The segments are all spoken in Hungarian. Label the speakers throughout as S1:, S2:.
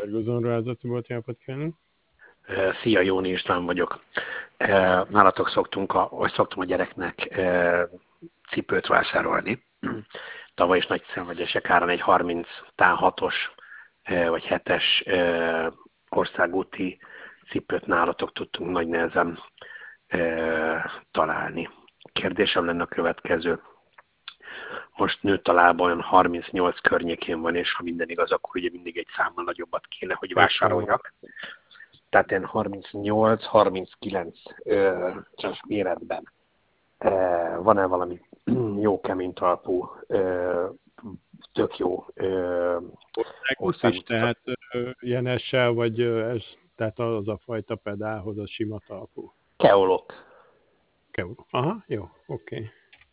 S1: Szergozon ruházati bolt, jápot kívánok.
S2: Szia, Jóni István vagyok. Nálatok szoktam a gyereknek cipőt vásárolni. Tavaly is nagy szenvedések áron egy 36-os vagy 7-es országúti cipőt nálatok tudtunk nagy nehezen találni. Kérdésem lenne a következő. Most nőtt a lába, olyan 38 környékén van, és ha minden igaz, akkor ugye mindig egy számmal nagyobbat kéne, hogy vásároljak. Tehát ilyen 38-39 méretben. Van-e valami jó kemény talpú, tök jó
S1: országút? Tehát ilyen SL, vagy tehát az a fajta pedálhoz a sima talpú.
S2: Keolok.
S1: Aha, jó, oké.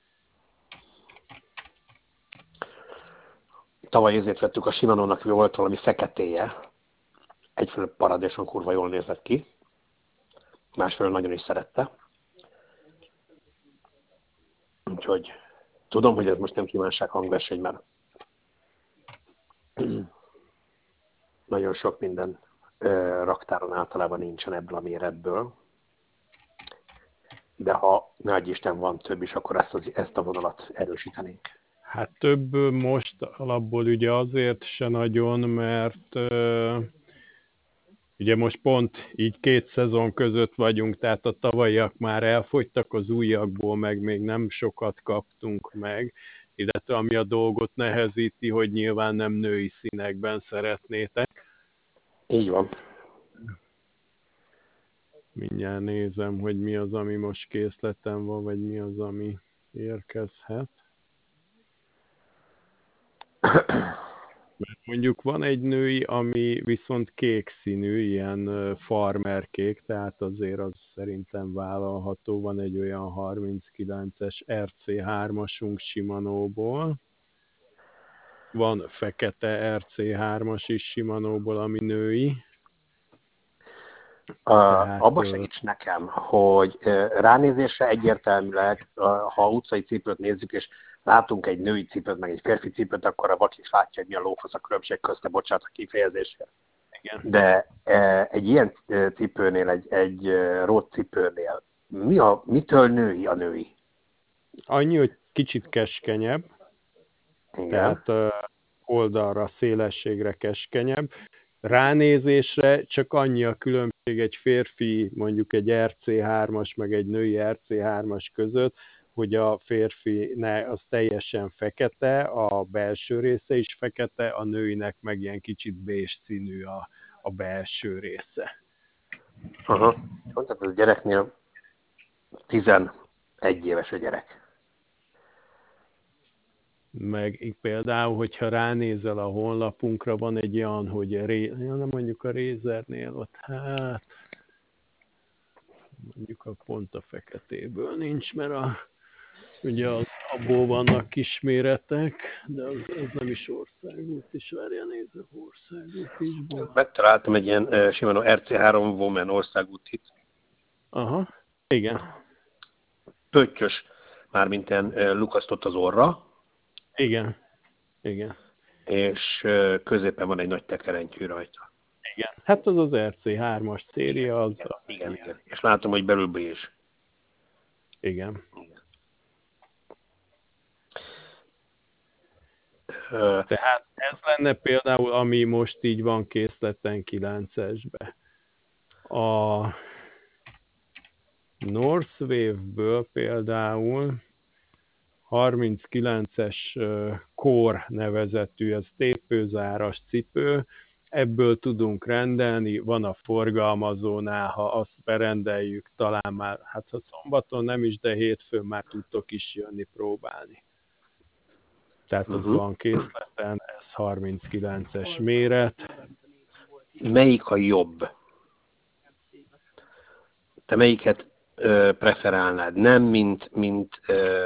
S2: Tavaly ezért vettük, a Shimano-nak volt valami feketéje. Egyfelől paradéson kurva jól nézett ki. Másfelől nagyon is szerette. Úgyhogy tudom, hogy ez most nem kívánság hangverseny, mert nagyon sok minden raktáron általában nincsen ebből a méretből. De ha nagy Isten van több is, akkor ezt a vonalat erősítenénk.
S1: Hát több most alapból ugye azért se nagyon, mert ugye most pont így 2 szezon között vagyunk, tehát a tavalyiak már elfogytak, az újakból meg még nem sokat kaptunk meg, illetve ami a dolgot nehezíti, hogy nyilván nem női színekben szeretnétek.
S2: Így van.
S1: Mindjárt nézem, hogy mi az, ami most készleten van, vagy mi az, ami érkezhet. Mert mondjuk van egy női, ami viszont kék színű, ilyen farmerkék, tehát azért az szerintem vállalható. Van egy olyan 39-es RC3-asunk Shimano-ból. Van fekete RC3-as is Shimano-ból, ami női.
S2: Abba segíts nekem, hogy ránézésre egyértelműleg, ha utcai cipőt nézzük, és látunk egy női cipőt, meg egy férfi cipőt, akkor a vak is látja, hogy mi a lófasz a különbség közte, bocsánat a kifejezésre.
S1: Igen.
S2: De egy ilyen cipőnél, egy rót cipőnél, mitől női a női?
S1: Annyi, hogy kicsit keskenyebb.
S2: Igen.
S1: Tehát oldalra, szélességre keskenyebb. Ránézésre csak annyi a különbség egy férfi, mondjuk egy RC3-as, meg egy női RC3-as között, hogy a férfi az teljesen fekete, a belső része is fekete, a nőinek meg ilyen kicsit bés színű a belső része.
S2: Aha. Tehát a gyereknél 11 éves a gyerek.
S1: Meg például, hogyha ránézel a honlapunkra, van egy olyan, hogy nem mondjuk a Razernél ott, hát mondjuk pont a feketéből nincs, mert ugye abból vannak kisméretek, de az nem is országút is, várja, nézve országút is.
S2: Megtaláltam egy ilyen Shimano RC3 Woman országútit.
S1: Aha, igen.
S2: Pöttyös, mármint ilyen lukasztott az orra.
S1: Igen, igen.
S2: És középen van egy nagy tekerentyű rajta.
S1: Igen, hát az RC3-as széria. Az
S2: igen. És látom, hogy belülbe is.
S1: Igen. Tehát ez lenne például, ami most így van készleten 9-esbe. A Northwave-ből például 39-es Core nevezetű, ez tépőzáras cipő, ebből tudunk rendelni, van a forgalmazónál, ha azt berendeljük, talán már, hát ha szombaton nem is, de hétfőn már tudtok is jönni próbálni. Tehát az van készleten, ez 39-es méret.
S2: Melyik a jobb? Te melyiket preferálnád? Nem, mint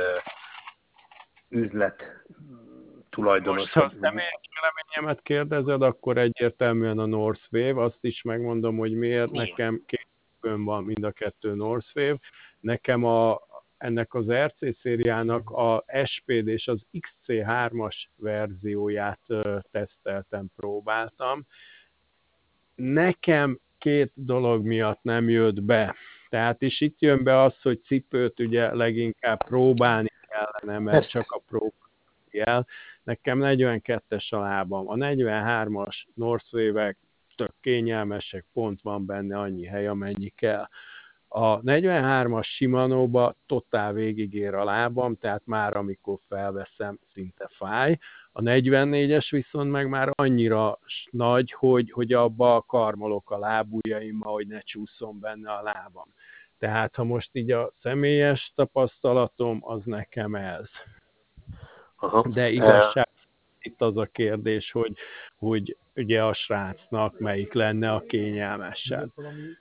S2: üzlet tulajdonos.
S1: Most, ha személyes véleményemet kérdezed, akkor egyértelműen a Northwave, azt is megmondom, hogy miért. Nekem két van mind a kettő Northwave. Nekem ennek az RC szériának a SPD és az XC3-as verzióját teszteltem, próbáltam. nekem két dolog miatt nem jött be. Tehát is itt jön be az, hogy cipőt ugye leginkább próbálni kellene, mert
S2: Persze.
S1: csak a próbálni kell. Nekem 42-es a lábam. A 43-as Northwave-ek tök kényelmesek, pont van benne annyi hely, amennyi kell. A 43-as Shimano-ba totál végigér a lábam, tehát már amikor felveszem, szinte fáj. A 44-es viszont meg már annyira nagy, hogy abba karmolok a lábujjaimmal, hogy ne csúszom benne a lábam. Tehát ha most így a személyes tapasztalatom, az nekem ez.
S2: Aha.
S1: De igazság itt az a kérdés, hogy ugye a srácnak melyik lenne a kényelmesebb.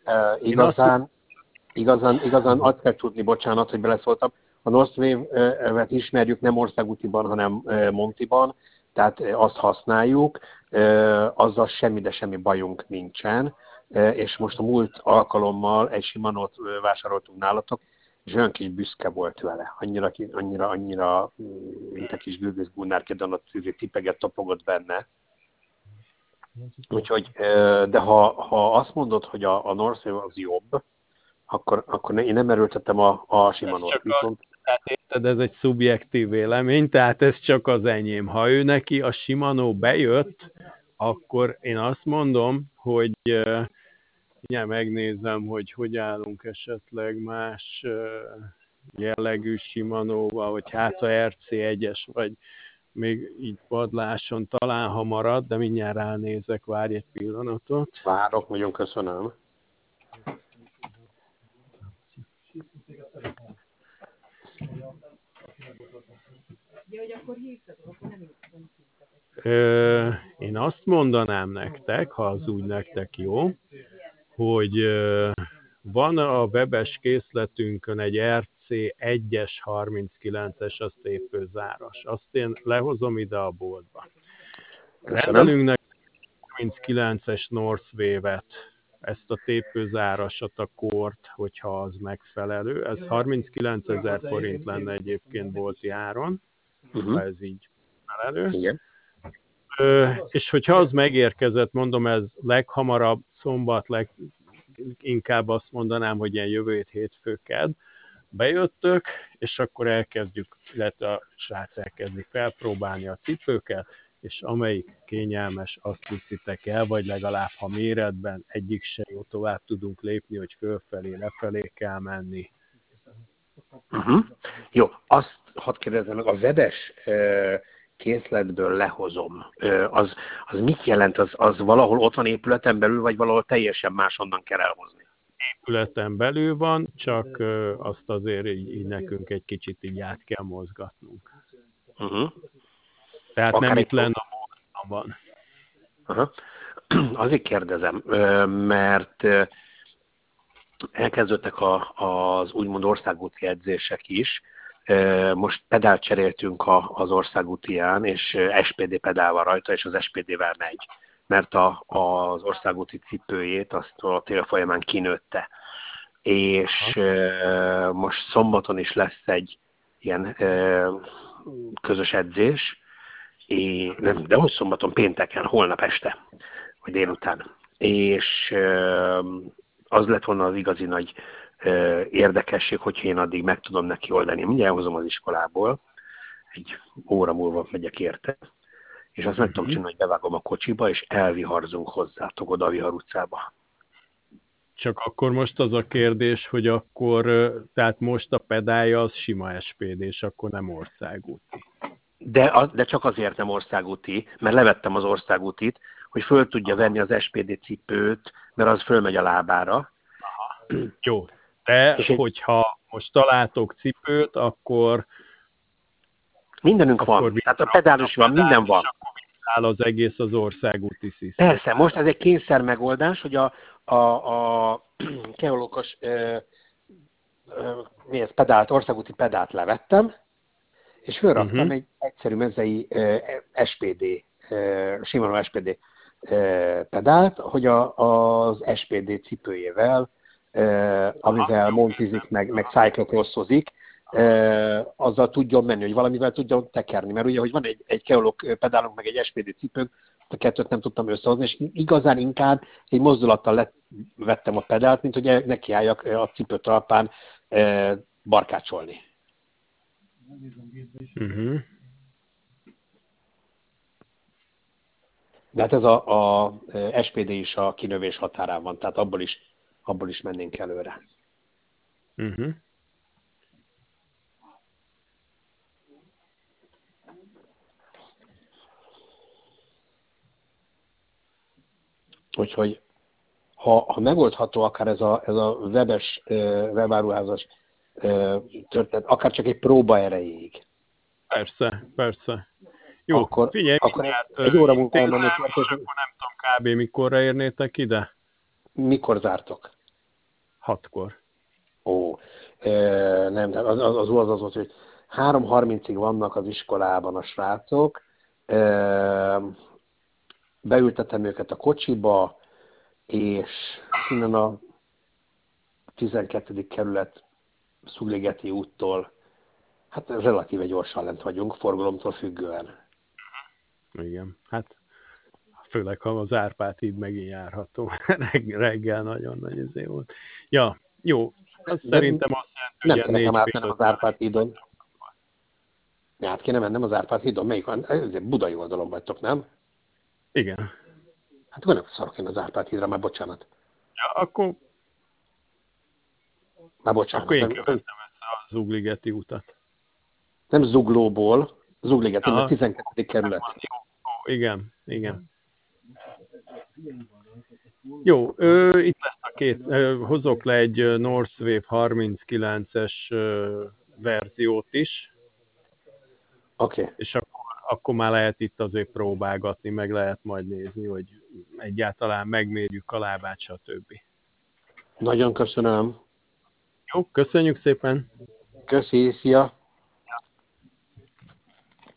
S2: Igazán azt kell tudni, bocsánat, hogy beleszóltam, a Northwave-et ismerjük nem országútiban, hanem Montiban, tehát azt használjuk, azzal semmi, de semmi bajunk nincsen, és most a múlt alkalommal egy Shimanót vásároltunk nálatok, és olyan kis büszke volt vele, annyira, mint a kis Gülgőz Gunnárkedon, ott tipeget, topogott benne. Úgyhogy, de ha azt mondod, hogy a Northwave az jobb, akkor én nem erőltettem a Shimanót.
S1: Tehát érted, ez egy szubjektív vélemény, tehát ez csak az enyém. Ha ő neki a Shimano bejött, akkor én azt mondom, hogy megnézem, hogy állunk esetleg más jellegű Shimano-val, vagy hát a RC1-es, vagy még így padláson talán, ha marad, de mindjárt ránézek, várj egy pillanatot.
S2: Várok, nagyon köszönöm.
S1: Én azt mondanám nektek, ha az úgy nektek jó, hogy van a webes készletünkön egy RC 1-es 39-es, az tépőzáras. Azt én lehozom ide a boltba. Rendelünk neki 39-es Northwave-et, ezt a tépőzárasat, a kort, hogyha az megfelelő. Ez 39 000 forint lenne egyébként bolti áron, ha ez így megfelelő.
S2: Igen.
S1: És hogyha az megérkezett, mondom, ez leghamarabb szombat, inkább azt mondanám, hogy ilyen jövő hétfő kedd, bejöttök, és akkor elkezdjük, illetve a srác elkezdi felpróbálni a cipőket, és amelyik kényelmes, azt viszitek el, vagy legalább, ha méretben egyik se jó, tovább tudunk lépni, hogy fölfelé, lefelé kell menni.
S2: Jó, azt hadd kérdezzem meg, a webes készletből lehozom, az mit jelent? Az valahol ott van épületen belül, vagy valahol teljesen máshonnan kell elhozni?
S1: Épületen belül van, csak azt azért így nekünk egy kicsit így át kell mozgatnunk. Tehát akár nem itt lenne a boltban.
S2: Azért kérdezem, mert elkezdődtek az úgymond országúti edzések is. Most pedált cseréltünk az országútián, és SPD pedál van rajta, és az SPD-vel megy, mert az országúti cipőjét azt a tél folyamán kinőtte. És most szombaton is lesz egy ilyen közös edzés, de hogy szombaton, pénteken, holnap este, vagy délután. És az lett volna az igazi nagy érdekesség, hogyha én addig meg tudom neki oldani. Mindjárt hozom az iskolából, egy óra múlva megyek érte, és azt meg tudom csinálni, hogy bevágom a kocsiba, és elviharzunk hozzátok oda a Vihar utcába.
S1: Csak akkor most az a kérdés, hogy akkor, tehát most a pedálja az sima SPD, és akkor nem országúti.
S2: De csak azért nem országúti, mert levettem az országútit, hogy föl tudja venni az SPD cipőt, mert az fölmegy a lábára.
S1: Jó, de hogyha most találtok cipőt, akkor
S2: mindenünk van, tehát a pedál is van, minden van.
S1: És akkor áll az egész az országúti szisztém.
S2: Persze, most ez egy kényszer megoldás, hogy a keolókos országúti pedált levettem, és fölraktam egy egyszerű mezei SPD, Shimano SPD pedált, hogy az SPD cipőjével, amivel montizik, meg cyclocrossozik, azzal tudjon menni, hogy valamivel tudjon tekerni. Mert ugye, hogy van egy keolók pedálunk, meg egy SPD cipőnk, a kettőt nem tudtam összehozni, és igazán inkább egy mozdulattal vettem a pedált, mint hogy nekiálljak a cipő talpán barkácsolni.
S1: Uh-huh.
S2: De hát ez a SPD is a kinövés határán van, tehát abból is mennénk előre.
S1: Uh-huh.
S2: Úgyhogy ha megoldható akár ez a webáruházas történet, akár csak egy próba erejéig.
S1: Persze. Jó,
S2: akkor
S1: figyelj,
S2: egy óra múlva elmennék.
S1: És akkor nem tudom, kb. Mikorra érnétek ide?
S2: Mikor zártok?
S1: 6-kor.
S2: Ó, nem, az volt, hogy 3:30-ig vannak az iskolában a srácok, beültetem őket a kocsiba, és innen a 12. kerület Szugligeti úttól, hát relatíve gyorsan lent vagyunk, forgalomtól függően.
S1: Igen, hát főleg, ha az Árpád híd megint járható. Reggel nagyon nagy izé volt. Ja, jó, szerintem azt jelenti, hogy
S2: nem kéne nekem átmennem az Árpád hídon. Át kéne mennem az Árpád hídon? Melyik van? Budai oldalon vagytok, nem?
S1: Igen.
S2: Hát akkor nem szarok én az Árpád hídra, már bocsánat.
S1: Ja, akkor...
S2: Már bocsánat.
S1: Akkor én követtem össze a Zugligeti utat.
S2: Nem Zuglóból, Zugligeti, mert 12. kerület.
S1: Jó, igen. Jó, itt lesz a két, hozok le egy Northwave 39-es verziót is.
S2: Oké.
S1: És akkor már lehet itt azért próbálgatni, meg lehet majd nézni, hogy egyáltalán megmérjük a lábát, stb.
S2: Nagyon köszönöm.
S1: Jó, köszönjük szépen!
S2: Köszi, szia!